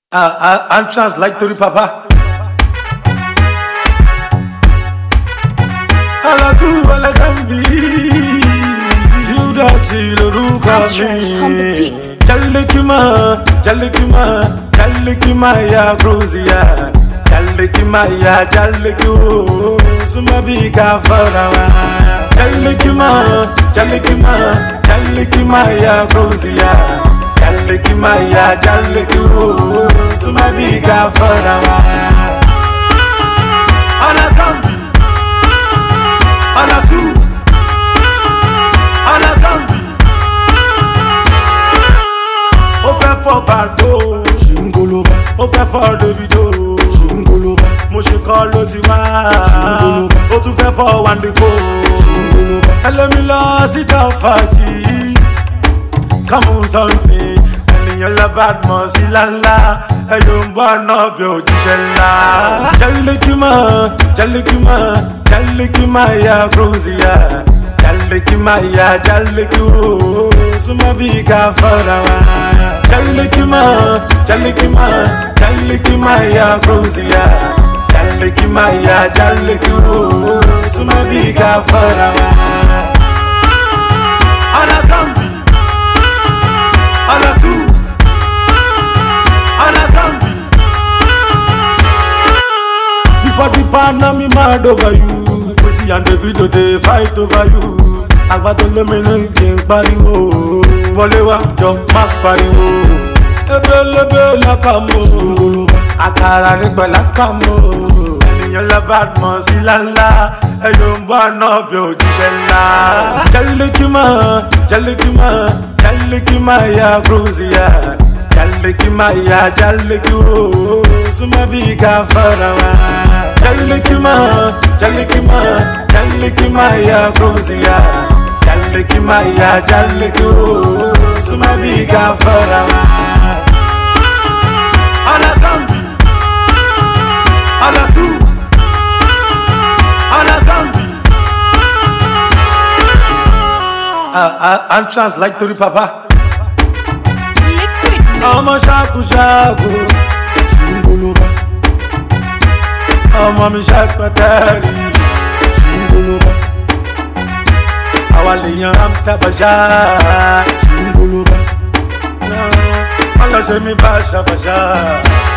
I'll translate to the papa. Alla tu alla cambi, Juda chilo ruka mi. Jallikima ya Gruzia. Jalliku, suma biga farawa. Jallikima ya Gruzia. Jalliku, suma biga farawa. Alla cambi. Alla tu, alla cambi. O fẹ́ fọ́ Bàdó, Ṣùngolóba. O fẹ́ fọ́ Davido, Ṣùngolóba. Mo ṣe kọ́ ló ti wá, Ṣùngolóba. O tún fẹ́ fọ́ Wandiko, Ṣùngolóba. Ẹlẹ́mi lọ síta fàájì, come on something. Ènìyàn la Badmus sí lálá, ẹ̀yọ̀ ń bọ̀ náà bí òjíṣẹ́ ńlá. Jallikima ya Gruzia. Jalliku, suma biga farawa. Jallikima ya Gruzia. Jalliku, suma biga farawa. Alla cambi, alla tu, alla cambi. Before the partner me mad over you, Pussy and Davido they fight over you. Agbato lomina jin pariwo, wọlé wá jọ má pariwo. Ebelebe lakamo, àkàrà nígbà lakamo. Ènìyàn la Badmus sí lálá, ẹ̀yọ̀ ń bọ̀ náà bí òjíṣẹ́ ńlá. Jallikima ya Gruzia. Jalliku, suma biga farawa. Jallikima ya Gruzia. Jalliku, suma biga farawa. Alla cambi, alla tu, alla cambi. I'll translate to the papa. I'm a shaku, Shungoloba. I'm a Mishak Patari, Shungoloba. Awaliyan Amtabaja, Shungoloba. Allah Shemi Basha Basha.